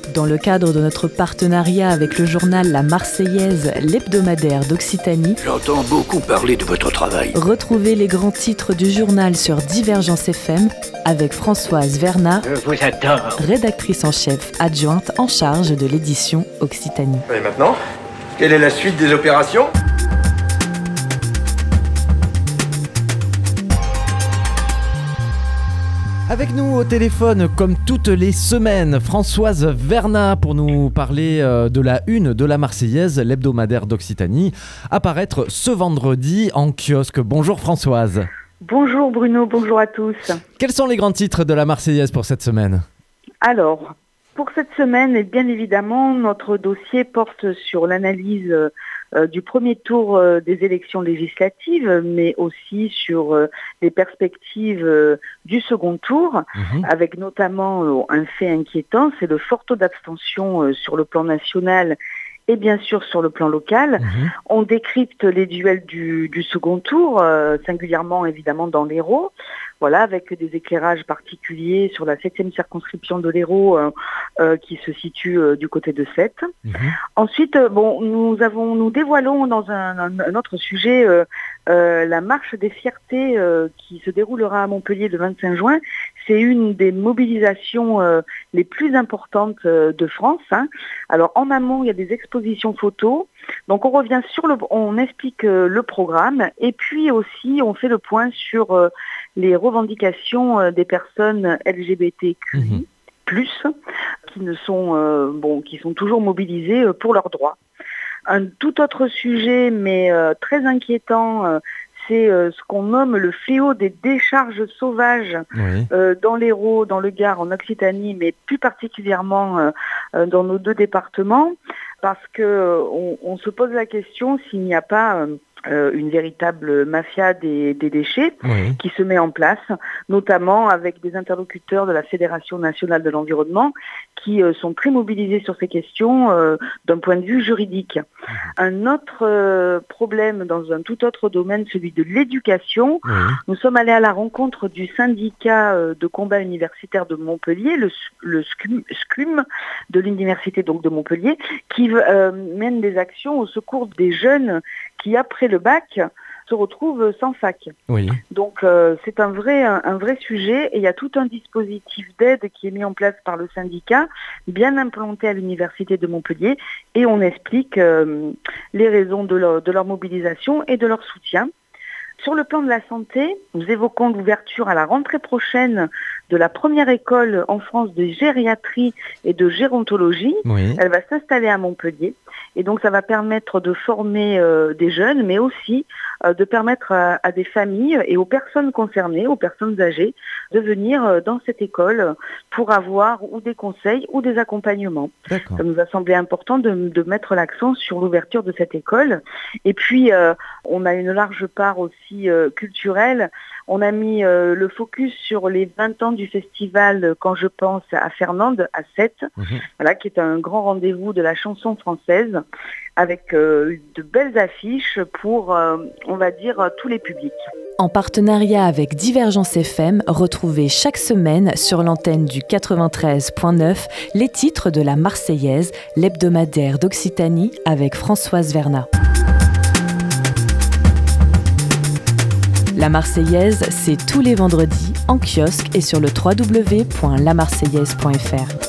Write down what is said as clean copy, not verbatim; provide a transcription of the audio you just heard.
Dans le cadre de notre partenariat avec le journal La Marseillaise, l'hebdomadaire d'Occitanie, j'entends beaucoup parler de votre travail. Retrouvez les grands titres du journal sur Divergence FM avec Françoise Vernat, Je vous adore. rédactrice en chef adjointe en charge de l'édition Occitanie. Et maintenant, quelle est la suite des opérations ? Avec nous au téléphone, comme toutes les semaines, Françoise Vernat pour nous parler de la une de la Marseillaise, l'hebdomadaire d'Occitanie, à paraître ce vendredi en kiosque. Bonjour Françoise. Bonjour Bruno, bonjour à tous. Quels sont les grands titres de la Marseillaise pour cette semaine ? Alors, pour cette semaine, et bien évidemment, notre dossier porte sur l'analyse du premier tour des élections législatives, mais aussi sur les perspectives du second tour, avec notamment un fait inquiétant, c'est le fort taux d'abstention sur le plan national et bien sûr sur le plan local. On décrypte les duels du second tour, singulièrement évidemment dans l'Hérault, voilà, avec des éclairages particuliers sur la 7e circonscription de l'Hérault qui se situe du côté de Sète. Ensuite, nous dévoilons dans un autre sujet la marche des fiertés qui se déroulera à Montpellier le 25 juin. C'est une des mobilisations les plus importantes de France. Alors en amont, il y a des expositions photos. Donc on revient on explique le programme et puis aussi on fait le point sur les revendications des personnes LGBTQI+, qui sont toujours mobilisées pour leurs droits. Un tout autre sujet, mais très inquiétant, c'est ce qu'on nomme le fléau des décharges sauvages dans l'Hérault, dans le Gard, en Occitanie, mais plus particulièrement dans nos deux départements, parce qu'on se pose la question s'il n'y a pas une véritable mafia des déchets qui se met en place, notamment avec des interlocuteurs de la Fédération nationale de l'environnement qui sont très mobilisés sur ces questions d'un point de vue juridique. Un autre problème dans un tout autre domaine, celui de l'éducation. Nous sommes allés à la rencontre du syndicat de combat universitaire de Montpellier, le SCUM de l'université donc de Montpellier, qui mène des actions au secours des jeunes qui, après le bac, se retrouvent sans fac. Donc c'est un vrai sujet et il y a tout un dispositif d'aide qui est mis en place par le syndicat, bien implanté à l'université de Montpellier, et on explique les raisons de leur mobilisation et de leur soutien. Sur le plan de la santé, nous évoquons l'ouverture à la rentrée prochaine de la première école en France de gériatrie et de gérontologie. Elle va s'installer à Montpellier. Et donc ça va permettre de former des jeunes, mais aussi de permettre à des familles et aux personnes concernées, aux personnes âgées, de venir dans cette école pour avoir ou des conseils ou des accompagnements. Ça nous a semblé important de mettre l'accent sur l'ouverture de cette école. Et puis, on a une large part aussi culturelle. On a mis le focus sur les 20 ans du festival Quand je pense à Fernande, à Sète, qui est un grand rendez-vous de la chanson française, avec de belles affiches pour, on va dire, tous les publics. En partenariat avec Divergence FM, retrouvez chaque semaine sur l'antenne du 93.9 les titres de la Marseillaise, l'hebdomadaire d'Occitanie avec Françoise Vernat. La Marseillaise, c'est tous les vendredis en kiosque et sur le www.lamarseillaise.fr.